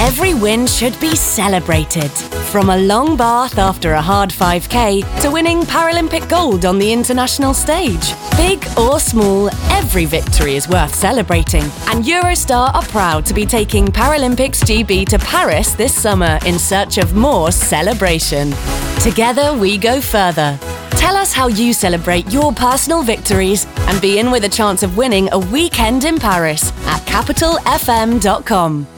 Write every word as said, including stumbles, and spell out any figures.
Every win should be celebrated. From a long bath after a hard five K to winning Paralympic gold on the international stage. Big or small, every victory is worth celebrating. And Eurostar are proud to be taking Paralympics G B to Paris this summer in search of more celebration. Together we go further. Tell us how you celebrate your personal victories and be in with a chance of winning a weekend in Paris at capital f m dot com.